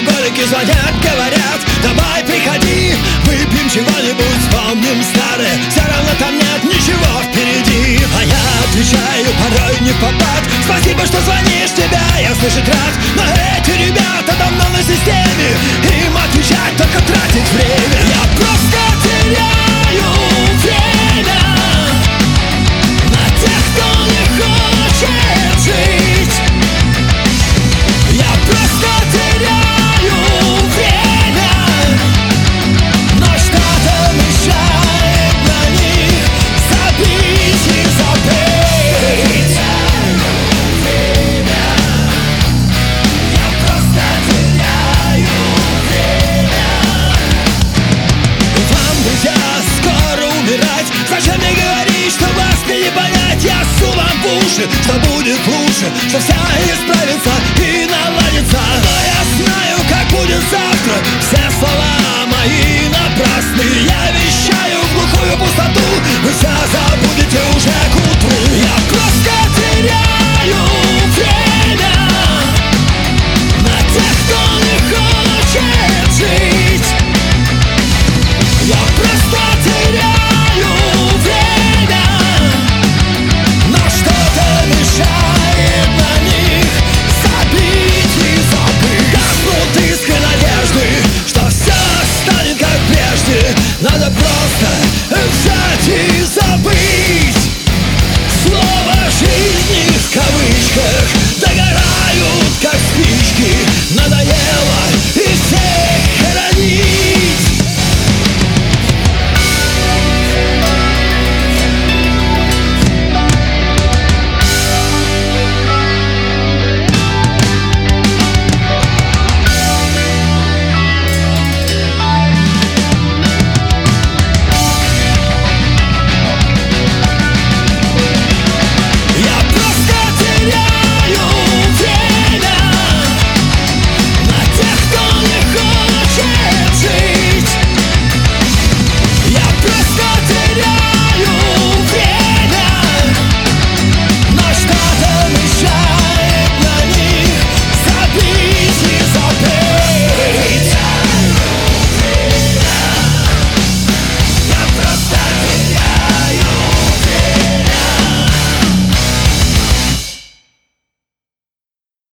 алкоголики звонят, говорят: давай приходи, выпьем чего-нибудь, вспомним старое. Все равно там нет ничего впереди. А я отвечаю порой не в попад: спасибо, что звонишь, тебя я слышать рад. Но эти ребята давно на системе, им отвечать только тратить время. Я просто теряю время на тех, кто не хочет жить. Я просто теряю время, но что-то мешает на них забить и забыть. Я просто теряю время. Вам, друзья, скоро умирать. Зачем мне говорить, что вас не понять? Я ссу вам в уши, что будет лучше, что вся исправится и наладится. Но я знаю, как будет завтра. Все слова мои напрасны.